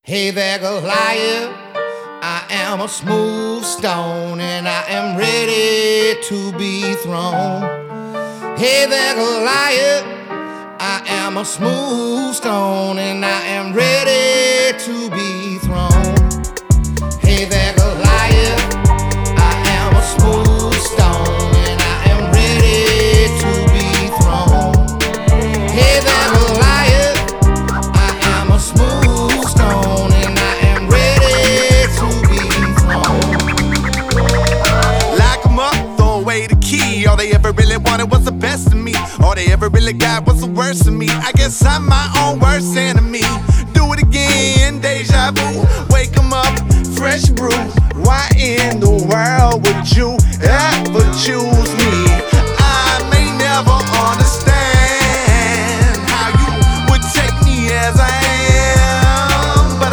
Hey there, Goliath. I am a smooth stone and I am ready to be thrown. Hey there, Goliath. I am a smooth stone and I am ready to be thrown. Hey there, Goliath. I am a smooth stone and I am ready to be thrown. Hey there, Goliath. I am a smooth stone and I am ready to be thrown. Lock 'em up, throw away the key. All they ever really wanted was the best of me. All they ever really got was the worst of me. I guess I'm my own worst enemy.